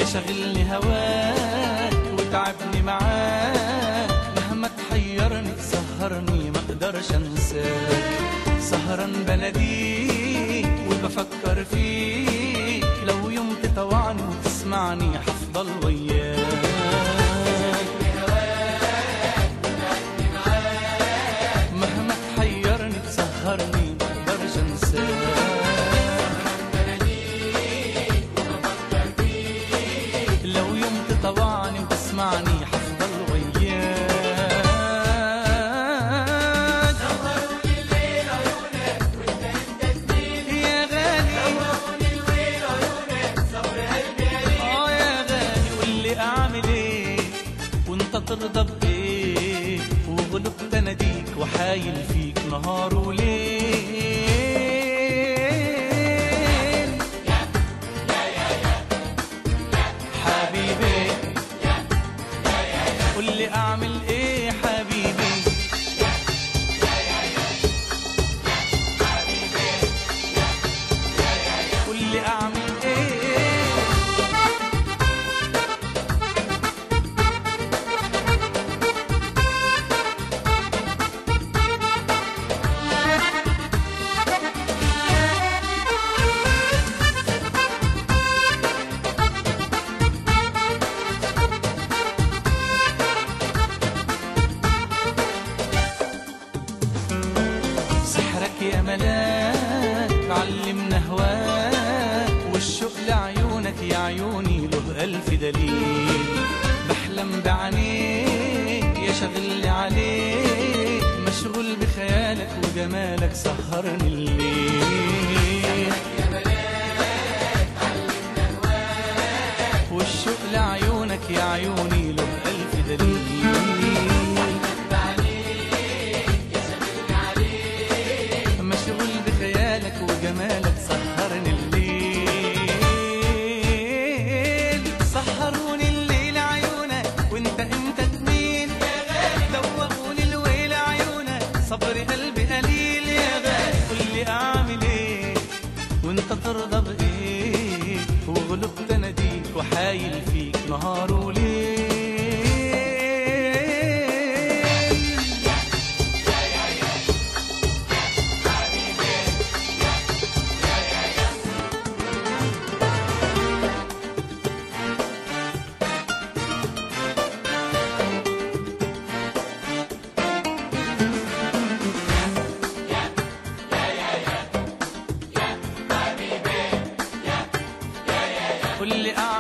شغلني هواك وتعبني معاك، مهما تحيرني سهرني ما اقدرش انساك. سهران بناديك وبفكر فيك، لو يوم تطوعني وتسمعني حفضل وياك. مهما تحيرني تسهرني ما اقدرش انساك. طوعني وتسمعني حفضل وياك. نوروني الليل عيونك وانت جميل يا غالي، نوروني الليل عيونك صبر قلبي قليل. يا غالي قولي اعمل ايه وانت ترضى بايه، وغلبت اناديك وحايل فيك نهار وليل. قولي اعمل ايه حبيبي، قولي اعمل ايه. يا ملاك علمنا هواك، والشوق لعيونك يا عيوني له ألف دليل. بحلم بعينيك يا شغلي عليك، مشغول بخيالك وجمالك سهرني الليل. يا ملاك علمنا هواك، والشوق لعيونك يا عيوني له ألف دليل. وجمالك سهرني الليل. سهروني الليل عيونك وانت امتى تميل يا غالي. دوقوني الويل عيونك صبر قلبي قليل. يا غالي قولي اعمل ايه وانت ترضى بايه، وغلبت اناديك وحايل فيك نهار وليل. قولي